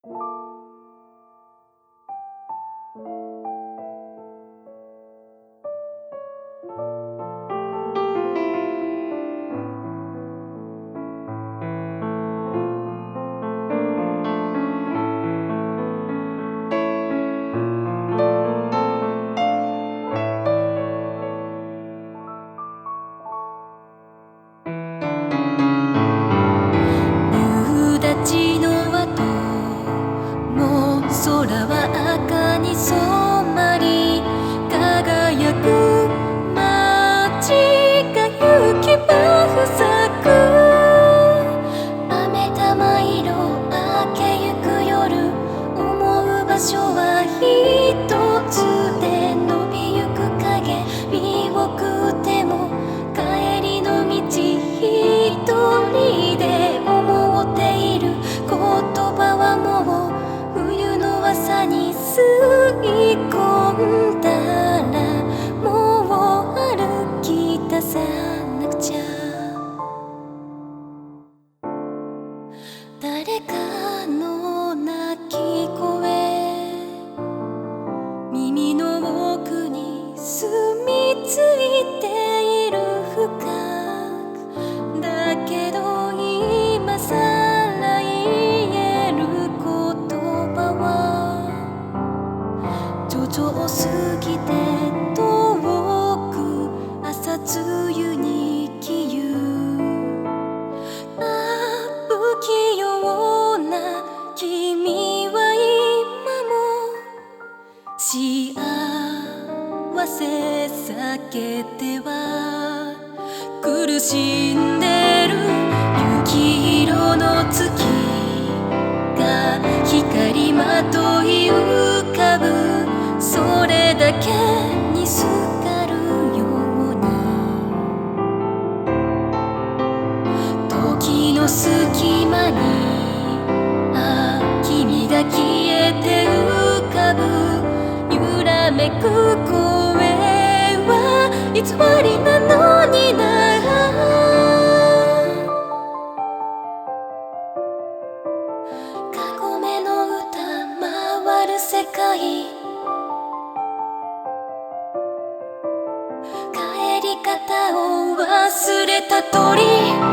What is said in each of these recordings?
夕立の後、もう空は赤に染まり、輝く街が雪ば咲く。飴玉色明けゆく夜、思う場所は一つで、伸びゆく影見送っても帰りの道一人で思っている言葉はもう冬の朝に吸い込んだら、もう歩き出さなくちゃ。誰かの泣き声、耳の奥に住み着いている深く。だけど今さら言える言葉は、徐々すぎて遠く朝露に消ゆ。不器用な君は今も幸せ避けては苦しんでる。雪色の月が光まとい浮かぶ、それだけにすがるように。時の隙間に君が消えて浮かぶ。揺らめく声は偽りなのにな。カゴメの歌回る世界、帰り方を忘れた鳥。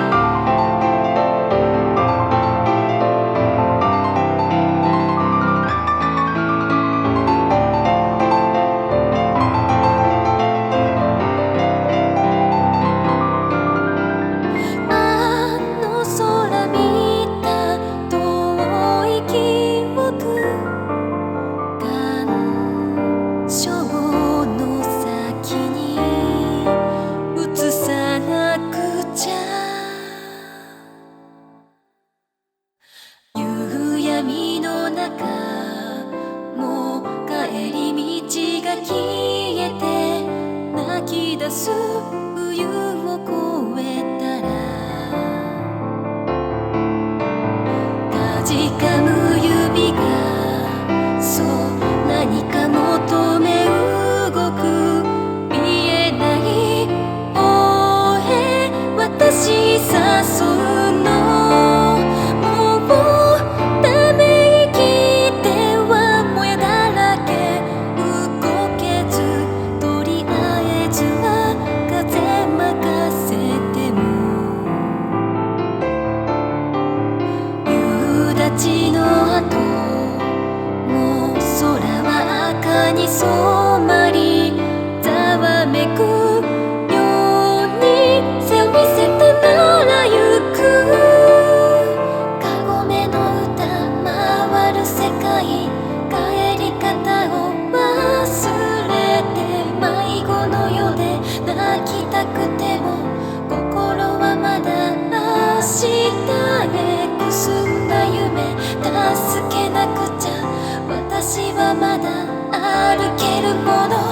闇の中、もう帰り道が消えて、泣き出す冬を越えたら、かじかむ指がそう何か求め動く。見えない方へ私誘うの。夕立の後、もう空は赤に染まり、ざわめくように背を見せたならゆく。カゴメの歌回る世界、帰り方を忘れて、迷子の世で泣きたくても心はまだ明日へくすんだ夢。助けなくちゃ、私はまだ歩けるもの。